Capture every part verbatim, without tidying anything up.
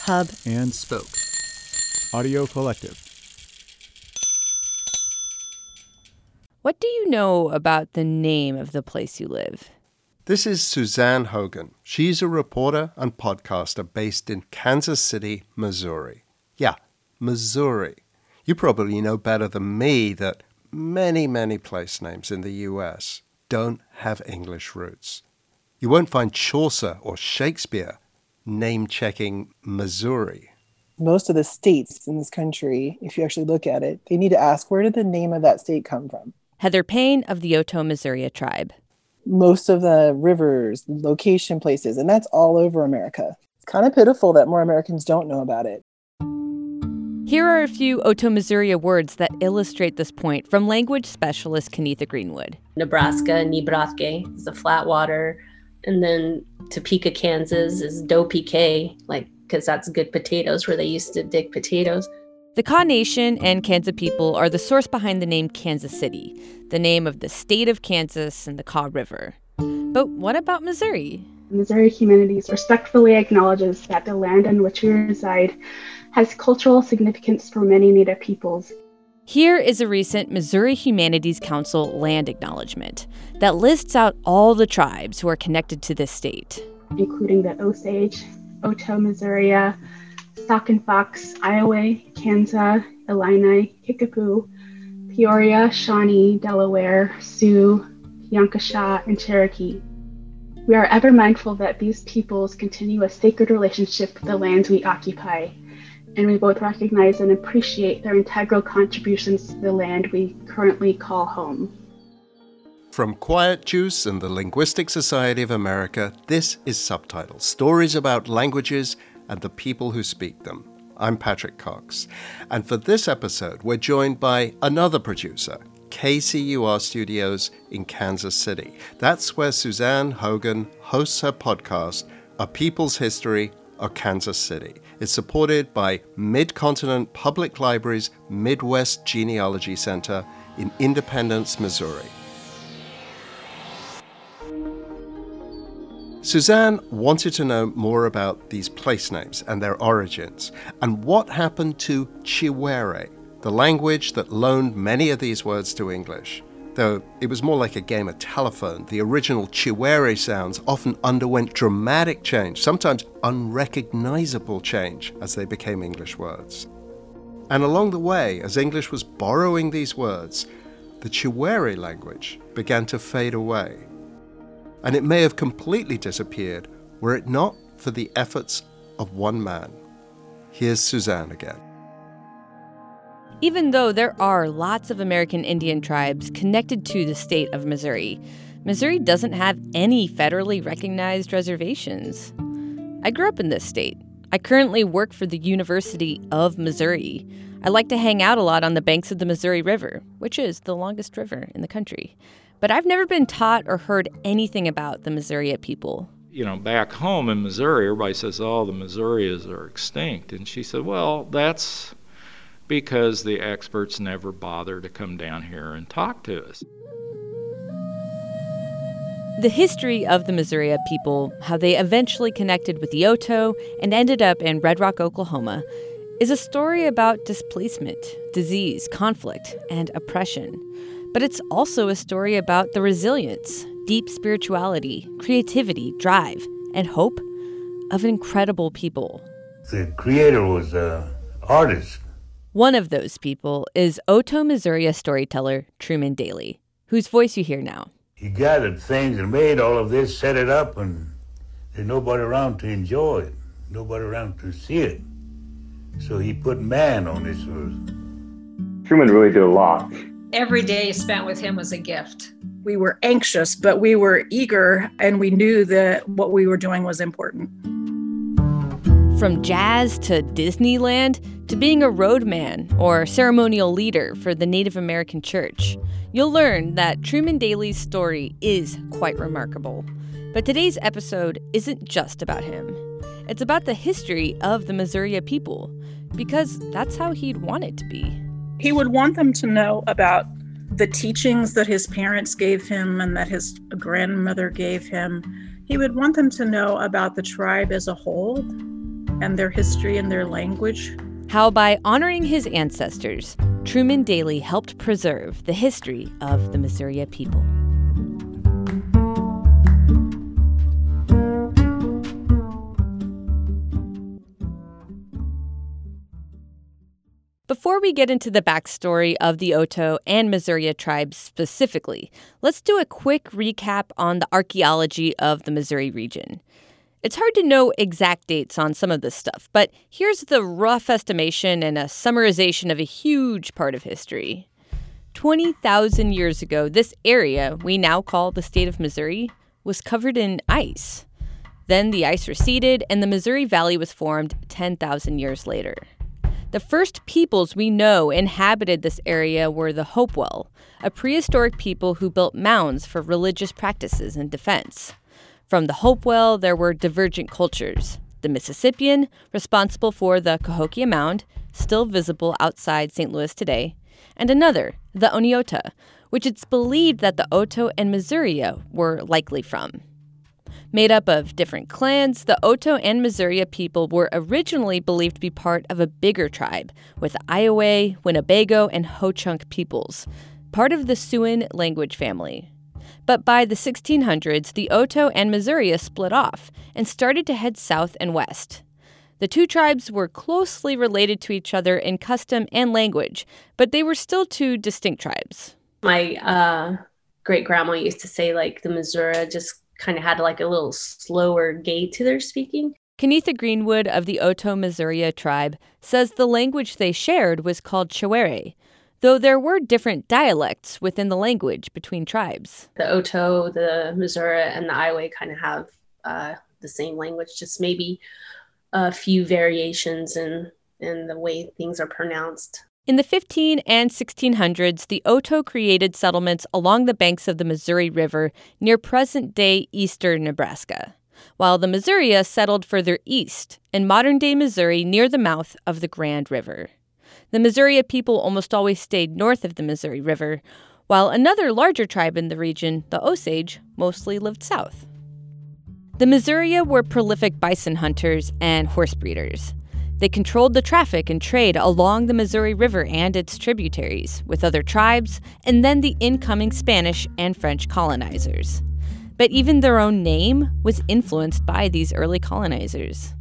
Hub, and Spoke. Audio Collective. what do you know about the name of the place you live? This is Suzanne Hogan. She's a reporter and podcaster based in Kansas City, Missouri. Yeah, Missouri. You probably know better than me that many, many place names in the U S don't have English roots. You won't find Chaucer or Shakespeare name-checking Missouri. Most of the states in this country, if you actually look at it, they need to ask, where did the name of that state come from? Heather Payne of the Oto-Missouri tribe. Most of the rivers, location places, and that's all over America. It's kind of pitiful that more Americans don't know about it. Here are a few Oto-Missouri words that illustrate this point from language specialist Kenetha Greenwood. Nebraska, Nebraska is the flat water. And then Topeka, Kansas is Do-P-K, like, because that's good potatoes where they used to dig potatoes. The Kaw Nation and Kansas people are the source behind the name Kansas City, the name of the state of Kansas and the Kaw River. But what about Missouri? Missouri Humanities respectfully acknowledges that the land on which we reside has cultural significance for many Native peoples. Here is a recent Missouri Humanities Council land acknowledgement that lists out all the tribes who are connected to this state, including the Osage, Oto-Missouri, Sauk and Fox, Iowa, Kansas, Illini, Kickapoo, Peoria, Shawnee, Delaware, Sioux, Yankasha, and Cherokee. We are ever mindful that these peoples continue a sacred relationship with the lands we occupy, and we both recognize and appreciate their integral contributions to the land we currently call home. From Quiet Juice and the Linguistic Society of America, this is Subtitles, stories about languages and the people who speak them. I'm Patrick Cox, and for this episode, we're joined by another producer, K C U R Studios in Kansas City. That's where Suzanne Hogan hosts her podcast, A People's History of Kansas City. It's supported by Mid-Continent Public Library's Midwest Genealogy Center in Independence, Missouri. Suzanne wanted to know more about these place names and their origins, and what happened to Chiwere, the language that loaned many of these words to English. Though it was more like a game of telephone, the original Chiwere sounds often underwent dramatic change, sometimes unrecognizable change, as they became English words. And along the way, as English was borrowing these words, the Chiwere language began to fade away. And it may have completely disappeared were it not for the efforts of one man. Here's Suzanne again. Even though there are lots of American Indian tribes connected to the state of Missouri, Missouri doesn't have any federally recognized reservations. I grew up in this state. I currently work for the University of Missouri. I like to hang out a lot on the banks of the Missouri River, which is the longest river in the country. But I've never been taught or heard anything about the Missouri people. You know, back home in Missouri, everybody says, oh, the Missouris are extinct. And she said, well, that's because the experts never bother to come down here and talk to us. The history of the Missouri people, how they eventually connected with the Oto and ended up in Red Rock, Oklahoma, is a story about displacement, disease, conflict, and oppression. But it's also a story about the resilience, deep spirituality, creativity, drive, and hope of incredible people. The creator was an artist. One of those people is Oto-Missouri storyteller Truman Daly, whose voice you hear now. He gathered things and made all of this, set it up, and there's nobody around to enjoy it, nobody around to see it. So he put man on this earth. Truman really did a lot. Every day spent with him was a gift. We were anxious, but we were eager, and we knew that what we were doing was important. From jazz to Disneyland to being a roadman or ceremonial leader for the Native American Church, you'll learn that Truman Daly's story is quite remarkable. But today's episode isn't just about him. It's about the history of the Missouri people, because that's how he'd want it to be. He would want them to know about the teachings that his parents gave him and that his grandmother gave him. He would want them to know about the tribe as a whole and their history and their language. How by honoring his ancestors, Truman Daly helped preserve the history of the Missouri people. Before we get into the backstory of the Oto and Missouri tribes specifically, let's do a quick recap on the archaeology of the Missouri region. It's hard to know exact dates on some of this stuff, but here's the rough estimation and a summarization of a huge part of history. twenty thousand years ago, this area we now call the state of Missouri was covered in ice. Then the ice receded and the Missouri Valley was formed ten thousand years later. The first peoples we know inhabited this area were the Hopewell, a prehistoric people who built mounds for religious practices and defense. From the Hopewell, there were divergent cultures. The Mississippian, responsible for the Cahokia Mound, still visible outside Saint Louis today, and another, the Oneota, which it's believed that the Oto and Missouri were likely from. Made up of different clans, the Oto and Missouri people were originally believed to be part of a bigger tribe, with the Iowa, Winnebago, and Ho-Chunk peoples, part of the Siouan language family. But by the sixteen hundreds, the Oto and Missouri split off and started to head south and west. The two tribes were closely related to each other in custom and language, but they were still two distinct tribes. My uh, great-grandma used to say, like, the Missouri just kind of had like a little slower gait to their speaking. Kenetha Greenwood of the Oto Missouri tribe says the language they shared was called Chewere, though there were different dialects within the language between tribes. The Oto, the Missouri, and the Iowa kind of have uh, the same language, just maybe a few variations in, in the way things are pronounced. In the fifteen and sixteen hundreds, the Oto created settlements along the banks of the Missouri River near present-day eastern Nebraska, while the Missouri settled further east in modern-day Missouri near the mouth of the Grand River. The Missouri people almost always stayed north of the Missouri River, while another larger tribe in the region, the Osage, mostly lived south. The Missouri were prolific bison hunters and horse breeders. They controlled the traffic and trade along the Missouri River and its tributaries with other tribes, and then the incoming Spanish and French colonizers. But even their own name was influenced by these early colonizers.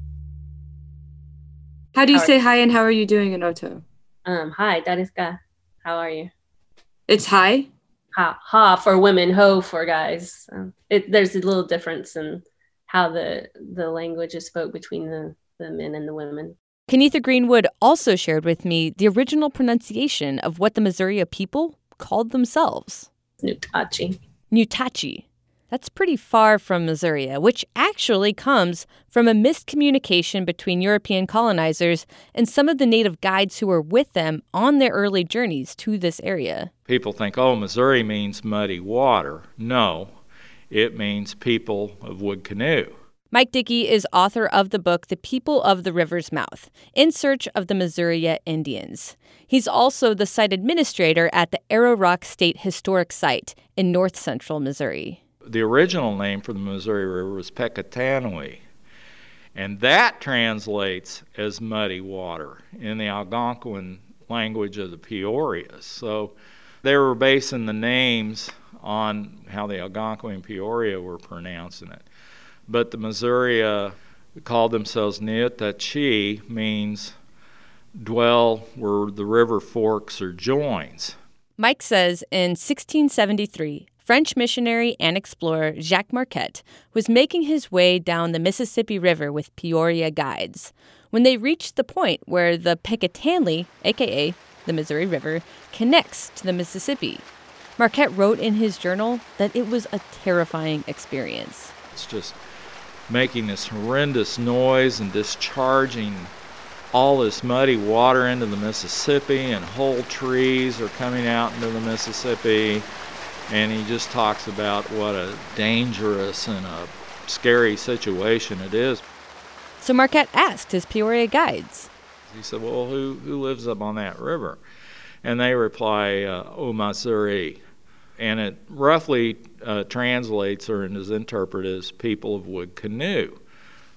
How do you say hi and how are you doing in Oto? Um, hi, Dariska. How are you? It's hi? Ha, ha for women, ho for guys. Um, it, there's a little difference in how the, the language is spoke between the, the men and the women. Kenetha Greenwood also shared with me the original pronunciation of what the Missouri people called themselves. Nutachi. Nutachi. That's pretty far from Missouri, which actually comes from a miscommunication between European colonizers and some of the native guides who were with them on their early journeys to this area. People think, oh, Missouri means muddy water. No, it means people of wood canoe. Mike Dickey is author of the book The People of the River's Mouth, In Search of the Missouri Indians. He's also the site administrator at the Arrow Rock State Historic Site in north-central Missouri. The original name for the Missouri River was Pekatanui, and that translates as muddy water in the Algonquin language of the Peorias. So they were basing the names on how the Algonquin and Peoria were pronouncing it. But the Missouri uh, called themselves Neotachi, means dwell where the river forks or joins. Mike says in sixteen seventy-three, French missionary and explorer Jacques Marquette was making his way down the Mississippi River with Peoria guides when they reached the point where the Pekatanui, a k a the Missouri River, connects to the Mississippi. Marquette wrote in his journal that it was a terrifying experience. It's just making this horrendous noise and discharging all this muddy water into the Mississippi, and whole trees are coming out into the Mississippi. And he just talks about what a dangerous and a scary situation it is. So Marquette asked his Peoria guides. He said, well, who, who lives up on that river? And they reply, uh, O Missouri. And it roughly uh, translates or is interpreted as people of wood canoe.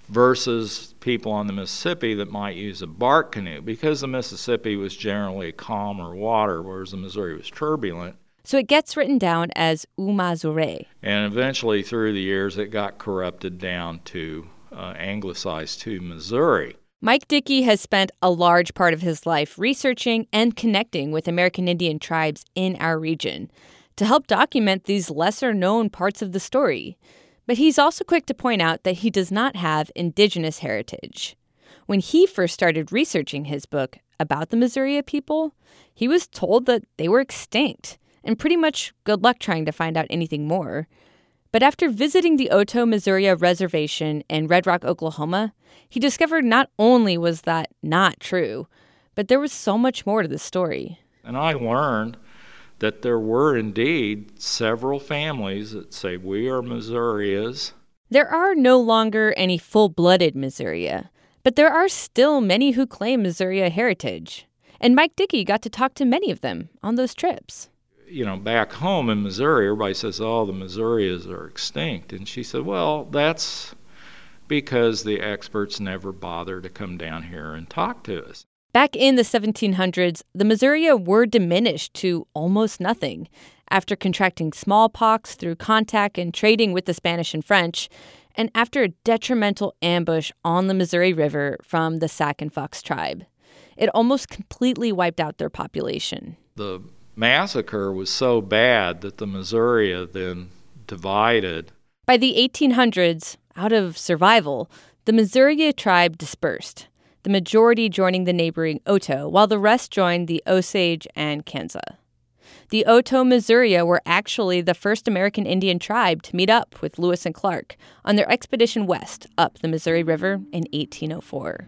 versus people on the Mississippi that might use a bark canoe, because the Mississippi was generally calmer water, whereas the Missouri was turbulent. So it gets written down as Umazure. And eventually, through the years, it got corrupted down to uh, anglicized to Missouri. Mike Dickey has spent a large part of his life researching and connecting with American Indian tribes in our region to help document these lesser-known parts of the story. But he's also quick to point out that he does not have indigenous heritage. When he first started researching his book about the Missouri people, he was told that they were extinct, and pretty much good luck trying to find out anything more. But after visiting the Otoe Missouri Reservation in Red Rock, Oklahoma, he discovered not only was that not true, but there was so much more to the story. And I learned that there were indeed several families that say we are Missourias. There are no longer any full-blooded Missouria, but there are still many who claim Missouria heritage. And Mike Dickey got to talk to many of them on those trips. You know, back home in Missouri, everybody says, oh, the Missourias are extinct. And she said, well, that's because the experts never bother to come down here and talk to us. Back in the seventeen hundreds, the Missouria were diminished to almost nothing after contracting smallpox through contact and trading with the Spanish and French, and after a detrimental ambush on the Missouri River from the Sac and Fox tribe. It almost completely wiped out their population. The massacre was so bad that the Missouria then divided. By the eighteen hundreds, out of survival, the Missouria tribe dispersed, the majority joining the neighboring Otoe, while the rest joined the Osage and Kansa. The Otoe Missouria were actually the first American Indian tribe to meet up with Lewis and Clark on their expedition west up the Missouri River in eighteen oh four.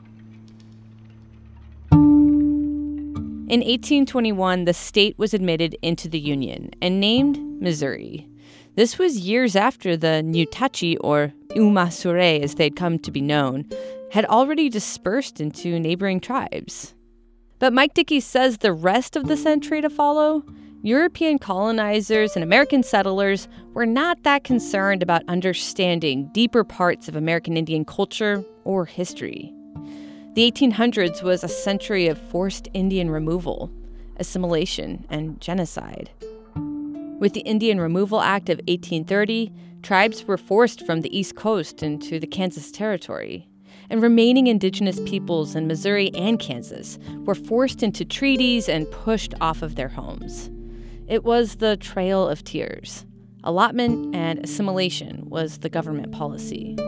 In eighteen twenty-one, the state was admitted into the Union and named Missouri. This was years after the Nutachi, or Umazure as they'd come to be known, had already dispersed into neighboring tribes. But Mike Dickey says the rest of the century to follow, European colonizers and American settlers were not that concerned about understanding deeper parts of American Indian culture or history. The eighteen hundreds was a century of forced Indian removal, assimilation, and genocide. With the Indian Removal Act of eighteen thirty, tribes were forced from the East Coast into the Kansas Territory, and remaining indigenous peoples in Missouri and Kansas were forced into treaties and pushed off of their homes. It was the Trail of Tears. Allotment and assimilation was the government policy.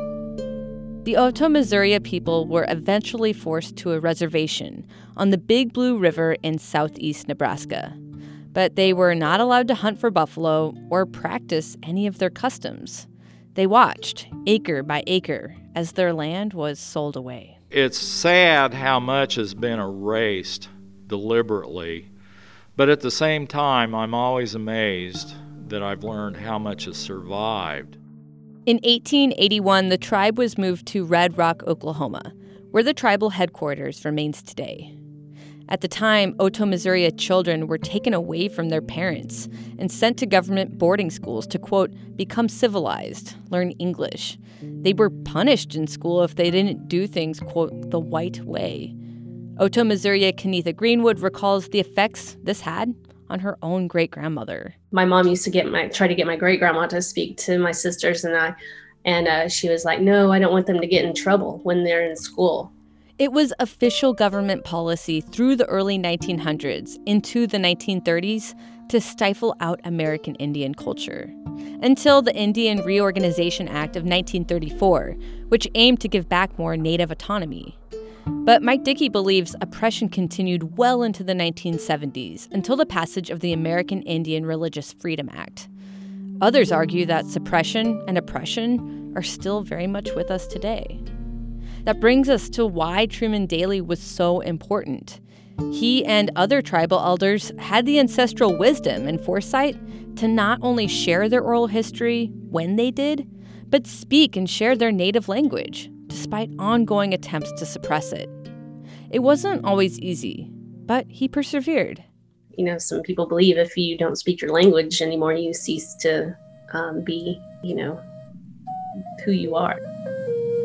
The Otoe Missouria people were eventually forced to a reservation on the Big Blue River in southeast Nebraska. But they were not allowed to hunt for buffalo or practice any of their customs. They watched, acre by acre, as their land was sold away. It's sad how much has been erased deliberately, but at the same time, I'm always amazed that I've learned how much has survived. In eighteen eighty-one, the tribe was moved to Red Rock, Oklahoma, where the tribal headquarters remains today. At the time, Otoe Missouria children were taken away from their parents and sent to government boarding schools to, quote, become civilized, learn English. They were punished in school if they didn't do things, quote, the white way. Otoe Missouria Kenetha Greenwood recalls the effects this had on her own great-grandmother. My mom used to get my try to get my great-grandma to speak to my sisters and I, and uh, she was like, no, I don't want them to get in trouble when they're in school. It was official government policy through the early nineteen hundreds into the nineteen thirties to stifle out American Indian culture, until the Indian Reorganization Act of nineteen thirty-four, which aimed to give back more Native autonomy. But Mike Dickey believes oppression continued well into the nineteen seventies until the passage of the American Indian Religious Freedom Act. Others argue that suppression and oppression are still very much with us today. That brings us to why Truman Daly was so important. He and other tribal elders had the ancestral wisdom and foresight to not only share their oral history when they did, but speak and share their native language, despite ongoing attempts to suppress it. It wasn't always easy, but he persevered. You know, some people believe if you don't speak your language anymore, you cease to um, be, you know, who you are.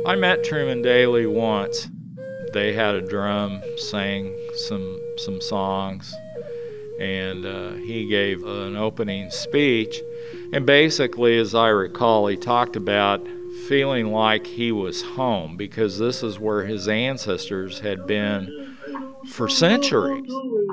I met Truman Daly once. They had a drum, sang some some songs, and uh, he gave an opening speech. And basically, as I recall, he talked about feeling like he was home because this is where his ancestors had been for centuries.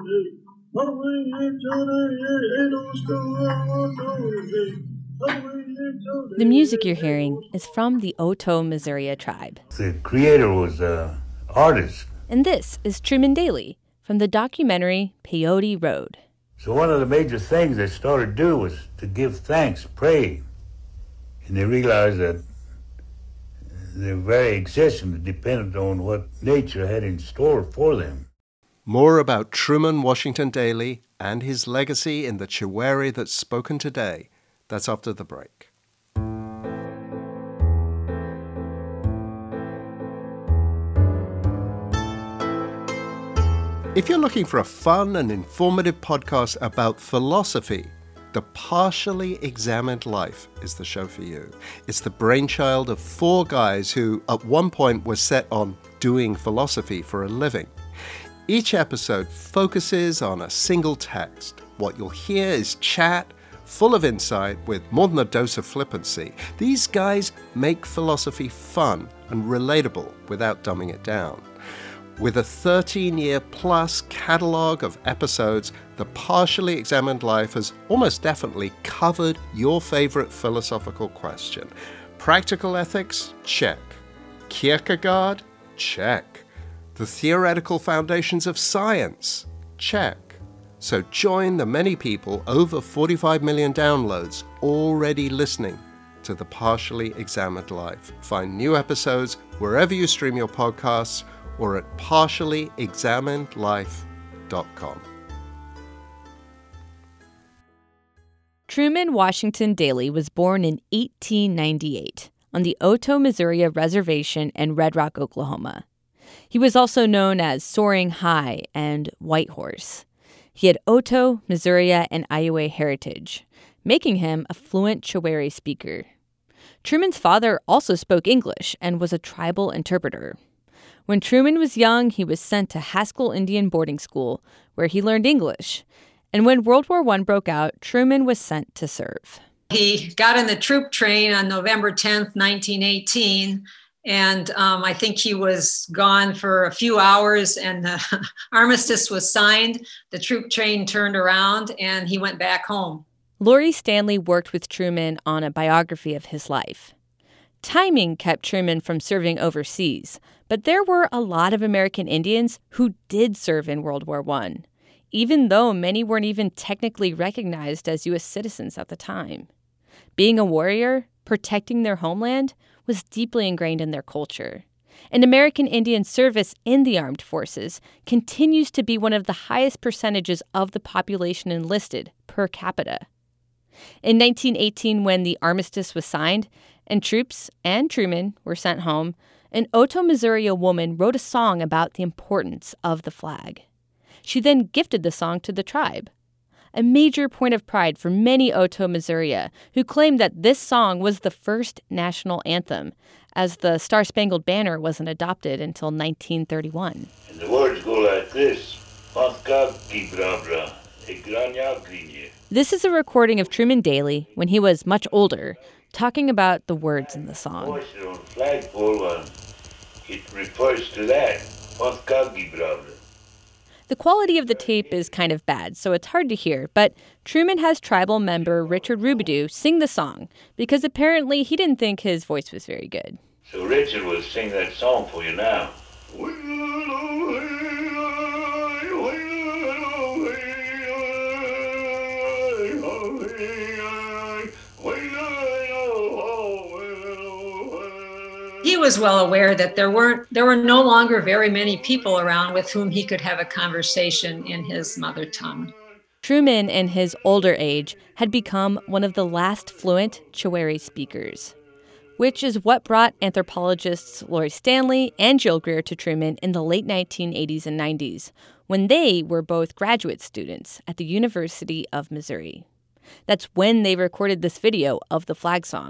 The music you're hearing is from the Otoe Missouri tribe. The creator was an artist. And this is Truman Daly from the documentary Peyote Road. So one of the major things they started to do was to give thanks, pray. And they realized that their very existence depended on what nature had in store for them. More about Truman Washington Daly and his legacy in the Chiweri that's spoken today. That's after the break. If you're looking for a fun and informative podcast about philosophy, The Partially Examined Life is the show for you. It's the brainchild of four guys who at one point were set on doing philosophy for a living. Each episode focuses on a single text. What you'll hear is chat, full of insight with more than a dose of flippancy. These guys make philosophy fun and relatable without dumbing it down. With a thirteen-year plus catalog of episodes, The Partially Examined Life has almost definitely covered your favorite philosophical question. Practical ethics? Check. Kierkegaard? Check. The theoretical foundations of science? Check. So join the many people, over forty-five million downloads, already listening to The Partially Examined Life. Find new episodes wherever you stream your podcasts or at partially examined life dot com. Truman Washington Daly was born in eighteen ninety-eight on the Otoe Missouri Reservation in Red Rock, Oklahoma. He was also known as Soaring High and White Horse. He had Otoe, Missouri, and Iowa heritage, making him a fluent Chiweri speaker. Truman's father also spoke English and was a tribal interpreter. When Truman was young, he was sent to Haskell Indian Boarding School, where he learned English. And when World War One broke out, Truman was sent to serve. He got in the troop train on November tenth, nineteen eighteen, and um, I think he was gone for a few hours, and the armistice was signed. The troop train turned around, and he went back home. Lori Stanley worked with Truman on a biography of his life. Timing kept Truman from serving overseas, but there were a lot of American Indians who did serve in World War One, even though many weren't even technically recognized as U S citizens at the time. Being a warrior, protecting their homeland, was deeply ingrained in their culture. And American Indian service in the armed forces continues to be one of the highest percentages of the population enlisted per capita. In nineteen eighteen, when the armistice was signed and troops and Truman were sent home, an Otoe, Missouri woman wrote a song about the importance of the flag. She then gifted the song to the tribe, a major point of pride for many Otoe, Missouri, who claimed that this song was the first national anthem, as the Star-Spangled Banner wasn't adopted until nineteen thirty-one. And the words go like this. This is a recording of Truman Daly when he was much older, talking about the words in the song. It refers to that. The quality of the tape is kind of bad, so it's hard to hear, but Truman has tribal member Richard Rubidoux sing the song because apparently he didn't think his voice was very good. So Richard will sing that song for you now. He was well aware that there weren't there were no longer very many people around with whom he could have a conversation in his mother tongue. Truman, in his older age, had become one of the last fluent Chiweri speakers, which is what brought anthropologists Lori Stanley and Jill Greer to Truman in the late nineteen eighties and nineties, when they were both graduate students at the University of Missouri. That's when they recorded this video of the flag song,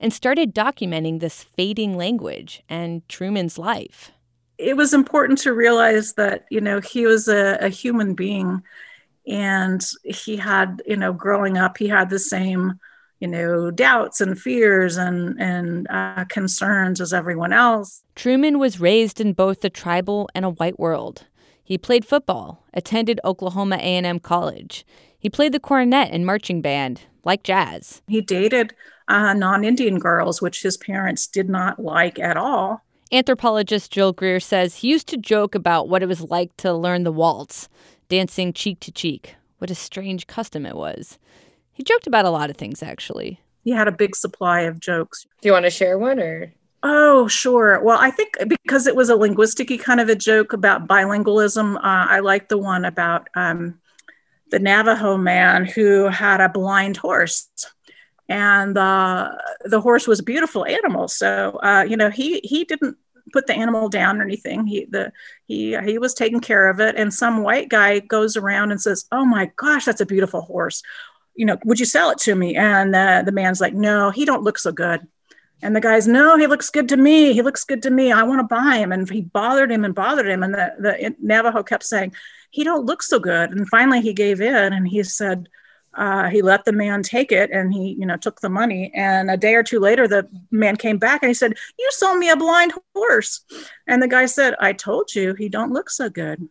and started documenting this fading language and Truman's life. It was important to realize that, you know, he was a, a human being, and he had, you know, growing up, he had the same, you know, doubts and fears and, and uh, concerns as everyone else. Truman was raised in both the tribal and a white world. He played football, attended Oklahoma A and M College. He played the cornet and marching band, like jazz. He dated uh, non-Indian girls, which his parents did not like at all. Anthropologist Jill Greer says he used to joke about what it was like to learn the waltz, dancing cheek to cheek. What a strange custom it was. He joked about a lot of things, actually. He had a big supply of jokes. Do you want to share one, or? Oh, sure. Well, I think because it was a linguistic-y kind of a joke about bilingualism, uh, I like the one about um, the Navajo man who had a blind horse. And uh, the horse was a beautiful animal. So, uh, you know, he he didn't put the animal down or anything. He the he he was taking care of it. And some white guy goes around and says, "Oh my gosh, that's a beautiful horse. You know, would you sell it to me?" And uh, the man's like, "No, he don't look so good." And the guy's, "No, he looks good to me. He looks good to me. I want to buy him." And he bothered him and bothered him. And the, the Navajo kept saying, "He don't look so good." And finally he gave in, and he said, uh, he let the man take it, and he, you know, took the money. And a day or two later, the man came back and he said, "You sold me a blind horse." And the guy said, "I told you, he don't look so good."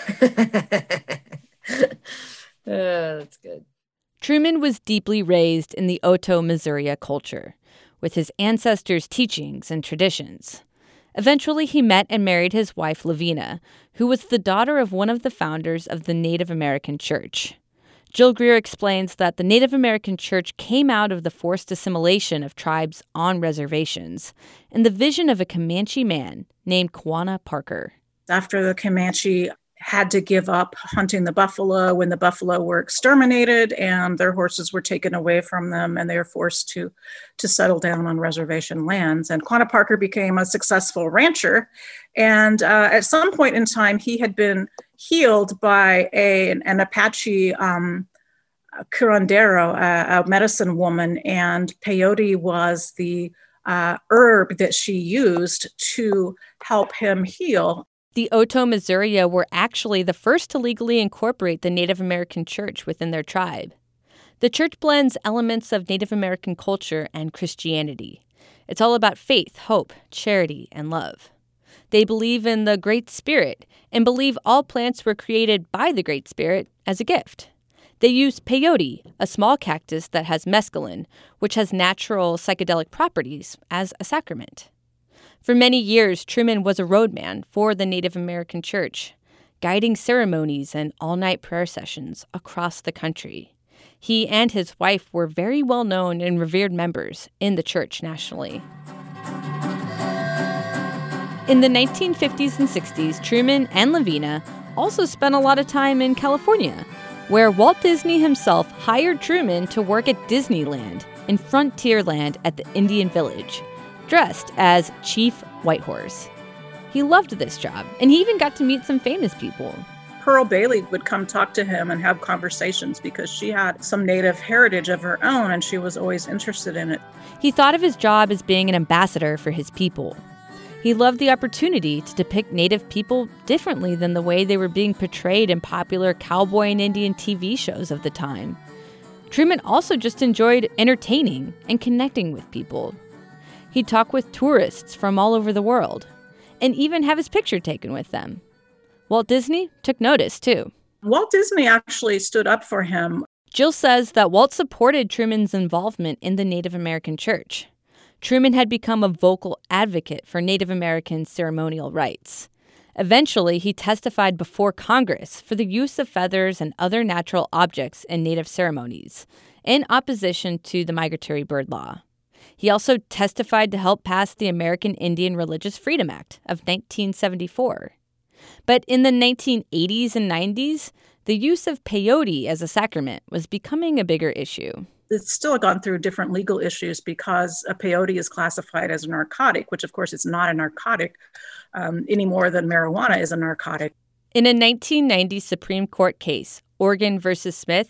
Oh, that's good. Truman was deeply raised in the Oto Missouri culture, with his ancestors' teachings and traditions. Eventually, he met and married his wife, Lavina, who was the daughter of one of the founders of the Native American Church. Jill Greer explains that the Native American Church came out of the forced assimilation of tribes on reservations and the vision of a Comanche man named Quanah Parker. After the Comanche had to give up hunting the buffalo when the buffalo were exterminated and their horses were taken away from them, and they were forced to, to settle down on reservation lands. And Quanah Parker became a successful rancher. And uh, at some point in time, he had been healed by a, an Apache um, curandero, a, a medicine woman, and peyote was the uh, herb that she used to help him heal. The Oto Missouri were actually the first to legally incorporate the Native American Church within their tribe. The church blends elements of Native American culture and Christianity. It's all about faith, hope, charity, and love. They believe in the Great Spirit and believe all plants were created by the Great Spirit as a gift. They use peyote, a small cactus that has mescaline, which has natural psychedelic properties, as a sacrament. For many years, Truman was a roadman for the Native American Church, guiding ceremonies and all-night prayer sessions across the country. He and his wife were very well-known and revered members in the church nationally. In the nineteen fifties and sixties, Truman and Lavina also spent a lot of time in California, where Walt Disney himself hired Truman to work at Disneyland in Frontierland at the Indian Village, dressed as Chief Whitehorse. He loved this job, and he even got to meet some famous people. Pearl Bailey would come talk to him and have conversations because she had some Native heritage of her own, and she was always interested in it. He thought of his job as being an ambassador for his people. He loved the opportunity to depict Native people differently than the way they were being portrayed in popular cowboy and Indian T V shows of the time. Truman also just enjoyed entertaining and connecting with people. He'd talk with tourists from all over the world, and even have his picture taken with them. Walt Disney took notice, too. Walt Disney actually stood up for him. Jill says that Walt supported Truman's involvement in the Native American Church. Truman had become a vocal advocate for Native American ceremonial rites. Eventually, he testified before Congress for the use of feathers and other natural objects in Native ceremonies, in opposition to the Migratory Bird Law. He also testified to help pass the American Indian Religious Freedom Act of nineteen seventy-four. But in the nineteen eighties and nineties, the use of peyote as a sacrament was becoming a bigger issue. It's still gone through different legal issues because a peyote is classified as a narcotic, which of course is not a narcotic um, any more than marijuana is a narcotic. In a nineteen ninety Supreme Court case, Oregon versus Smith,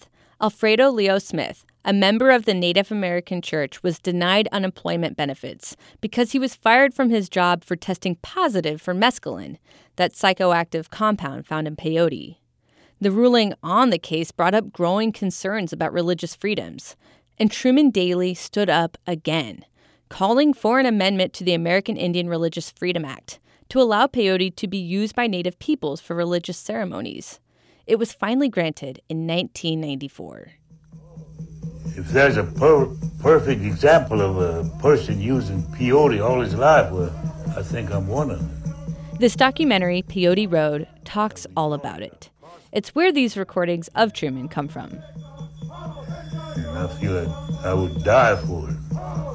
Alfredo Leo Smith, a member of the Native American Church, was denied unemployment benefits because he was fired from his job for testing positive for mescaline, that psychoactive compound found in peyote. The ruling on the case brought up growing concerns about religious freedoms, and Truman Daly stood up again, calling for an amendment to the American Indian Religious Freedom Act to allow peyote to be used by Native peoples for religious ceremonies. It was finally granted in nineteen ninety-four. If there's a per- perfect example of a person using peyote all his life, well, I think I'm one of them. This documentary, Peyote Road, talks all about it. It's where these recordings of Truman come from. And I feel like I would die for it.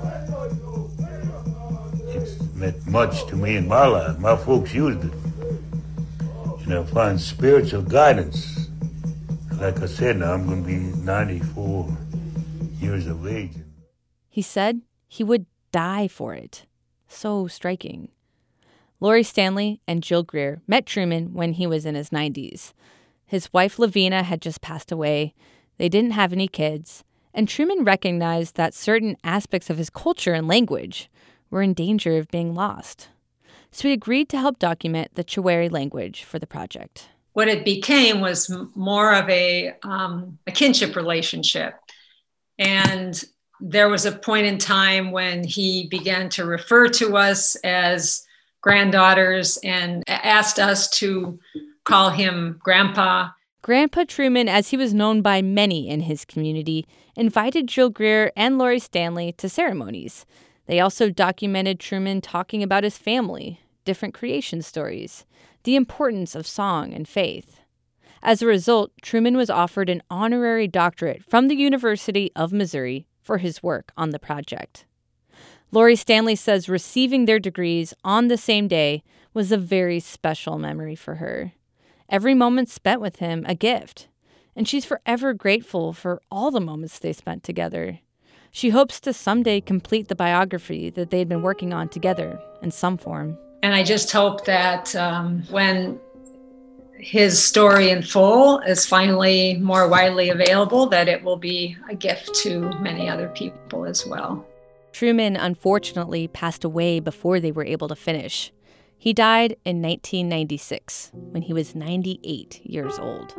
It's meant much to me in my life. My folks used it. And I find spiritual guidance. Like I said, now I'm going to be ninety-four years of age. He said he would die for it. So striking. Lori Stanley and Jill Greer met Truman when he was in his nineties. His wife, Lavina, had just passed away. They didn't have any kids. And Truman recognized that certain aspects of his culture and language were in danger of being lost. So he agreed to help document the Chiweri language for the project. What it became was more of a, um, a kinship relationship. And there was a point in time when he began to refer to us as granddaughters and asked us to call him Grandpa. Grandpa Truman, as he was known by many in his community, invited Jill Greer and Lori Stanley to ceremonies. They also documented Truman talking about his family, different creation stories, the importance of song and faith. As a result, Truman was offered an honorary doctorate from the University of Missouri for his work on the project. Lori Stanley says receiving their degrees on the same day was a very special memory for her. Every moment spent with him a gift, and she's forever grateful for all the moments they spent together. She hopes to someday complete the biography that they'd been working on together in some form. And I just hope that um, when his story in full is finally more widely available, that it will be a gift to many other people as well. Truman unfortunately passed away before they were able to finish. He died in nineteen ninety-six when he was ninety-eight years old.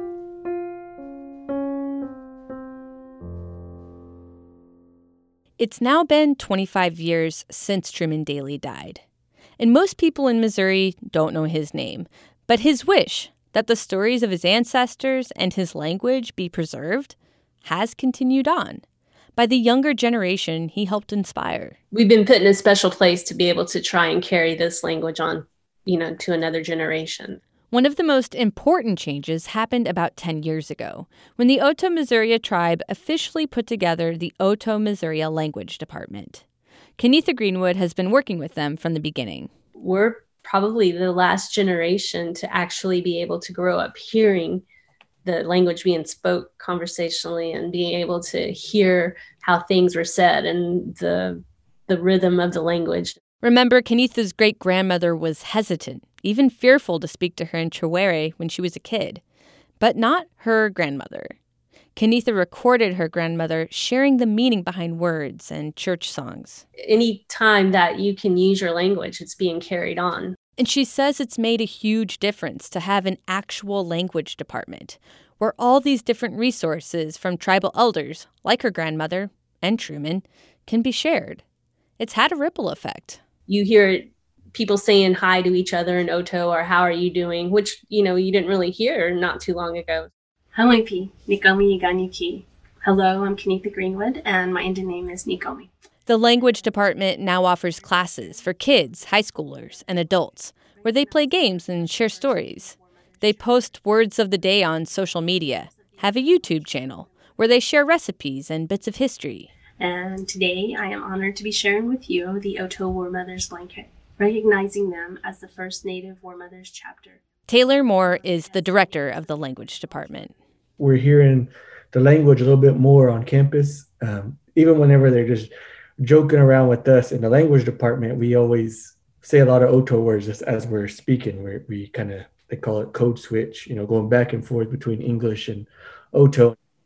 It's now been twenty-five years since Truman Daly died. And most people in Missouri don't know his name, but his wish that the stories of his ancestors and his language be preserved has continued on by the younger generation he helped inspire. We've been put in a special place to be able to try and carry this language on, you know, to another generation. One of the most important changes happened about ten years ago, when the Otoe-Missouri tribe officially put together the Otoe-Missouri Language Department. Kenetha Greenwood has been working with them from the beginning. We're probably the last generation to actually be able to grow up hearing the language being spoke conversationally and being able to hear how things were said and the the rhythm of the language. Remember, Kenetha's great-grandmother was hesitant, even fearful to speak to her in Chiweri when she was a kid, but not her grandmother. Kenetha recorded her grandmother sharing the meaning behind words and church songs. Any time that you can use your language, it's being carried on. And she says it's made a huge difference to have an actual language department where all these different resources from tribal elders, like her grandmother and Truman, can be shared. It's had a ripple effect. You hear people saying hi to each other in Otoe or how are you doing, which, you know, you didn't really hear not too long ago. Halipi, Nikomi Iganyuki. Hello, I'm Kenetha Greenwood, and my Indian name is Nikomi. The language department now offers classes for kids, high schoolers, and adults, where they play games and share stories. They post words of the day on social media, have a YouTube channel, where they share recipes and bits of history. And today I am honored to be sharing with you the Otoe War Mothers blanket, recognizing them as the first Native War Mothers chapter. Taylor Moore is the director of the language department. We're hearing the language a little bit more on campus. Um, even whenever they're just joking around with us in the language department, we always say a lot of Otoe words just as we're speaking. We're, we kind of, they call it code switch, you know, going back and forth between English and Otoe.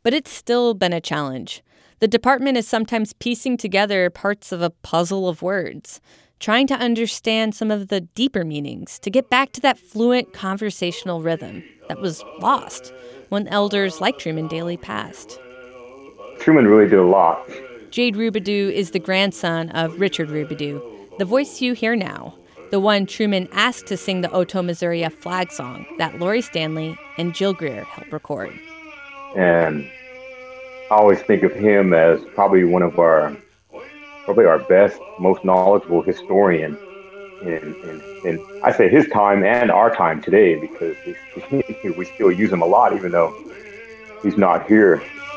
But it's still been a challenge. The department is sometimes piecing together parts of a puzzle of words, trying to understand some of the deeper meanings to get back to that fluent conversational rhythm that was lost when elders like Truman Daly passed. Truman really did a lot. Jade Robidoux is the grandson of Richard Robidoux, the voice you hear now, the one Truman asked to sing the Otoe, Missouri flag song that Lori Stanley and Jill Greer helped record. And I always think of him as probably one of our, probably our best, most knowledgeable historian in, in, in I say his time and our time today, because we, we still use him a lot, even though he's not here.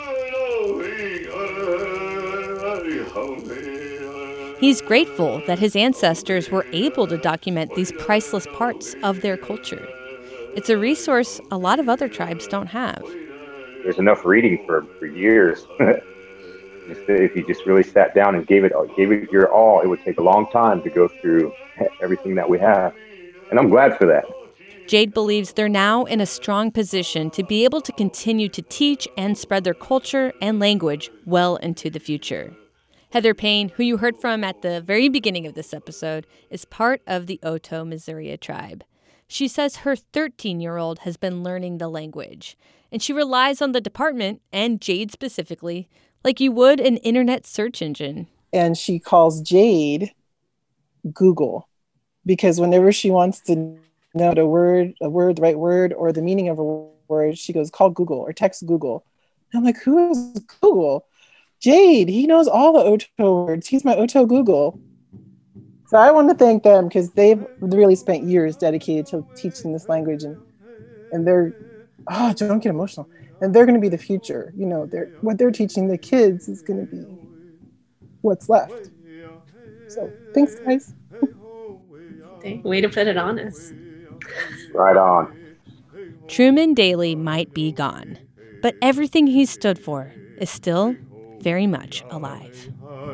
He's grateful that his ancestors were able to document these priceless parts of their culture. It's a resource a lot of other tribes don't have. There's enough reading for, for years. If you just really sat down and gave it gave it your all, it would take a long time to go through everything that we have. And I'm glad for that. Jade believes they're now in a strong position to be able to continue to teach and spread their culture and language well into the future. Heather Payne, who you heard from at the very beginning of this episode, is part of the Otoe, Missouri tribe. She says her thirteen-year-old has been learning the language, and she relies on the department, and Jade specifically, like you would an internet search engine. And she calls Jade Google, because whenever she wants to know the word, a word, the right word, or the meaning of a word, she goes, call Google or text Google. And I'm like, who is Google? Jade, he knows all the Otoe words. He's my Otoe Google. So I want to thank them because they've really spent years dedicated to teaching this language, and and they're, oh, don't get emotional. And they're going to be the future. You know, they're what they're teaching the kids is going to be what's left. So thanks, guys. Way to put it on us. Right on. Truman Daly might be gone, but everything he stood for is still very much alive.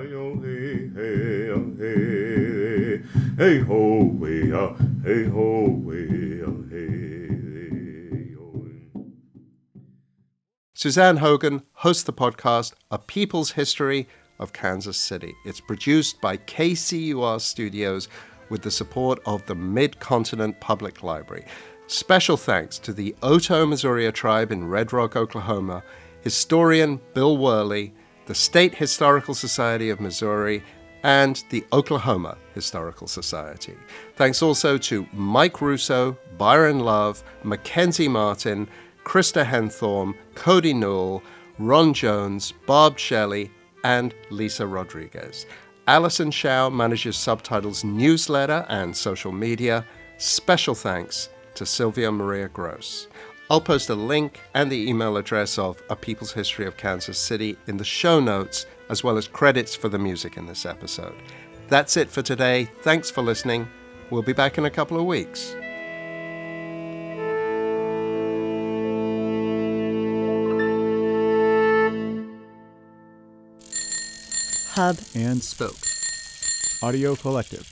Suzanne Hogan hosts the podcast A People's History of Kansas City. It's produced by K C U R Studios with the support of the Mid-Continent Public Library. Special thanks to the Otoe, Missouri tribe in Red Rock, Oklahoma, historian Bill Worley, the State Historical Society of Missouri, and the Oklahoma Historical Society. Thanks also to Mike Russo, Byron Love, Mackenzie Martin, Krista Henthorm, Cody Newell, Ron Jones, Bob Shelley, and Lisa Rodriguez. Allison Shao manages Subtitles newsletter and social media. Special thanks to Sylvia Maria Gross. I'll post a link and the email address of A People's History of Kansas City in the show notes, as well as credits for the music in this episode. That's it for today. Thanks for listening. We'll be back in a couple of weeks. Hub and Spoke. Audio Collective.